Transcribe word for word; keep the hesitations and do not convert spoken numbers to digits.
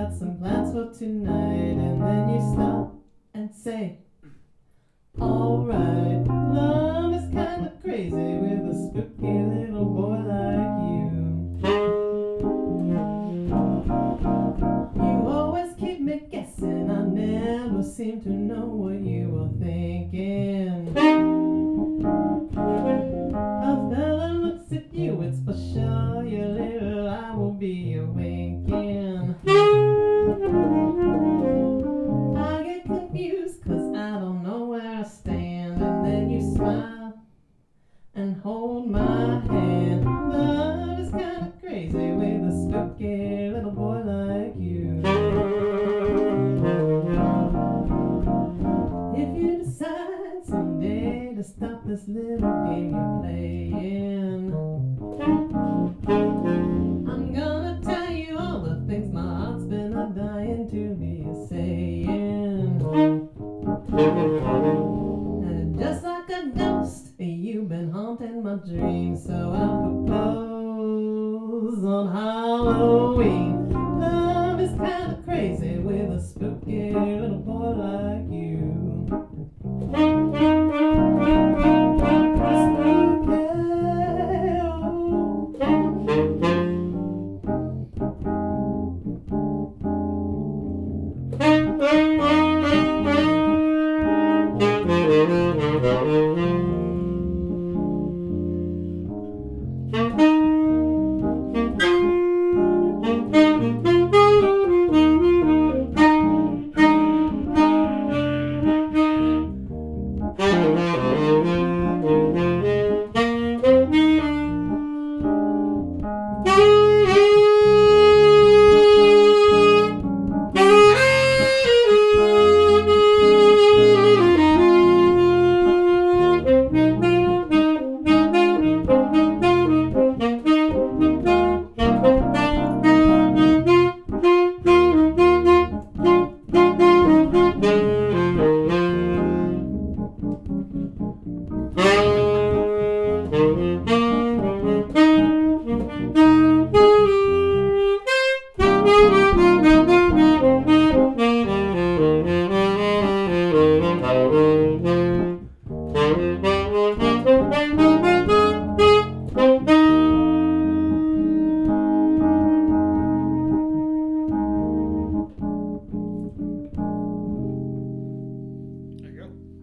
got some plans for tonight, and then you stop and say, alright, love is kinda crazy with a spooky little boy like you. You always keep me guessing, I never seem to know what you were thinking. A fella looks at you, it's for sure your little eye will be a winking. I get confused cause I don't know where I stand, and then you smile and hold my hand. Love is kinda crazy with a spooky little boy like you. If you decide someday to stop this little game you're playing, I'm gonna tell you all the things my heart's been a dying to be saying. And just like a ghost, you've been haunting my dreams, so I propose on Halloween. Love is kinda crazy with a spooky little boy like you. Thank you.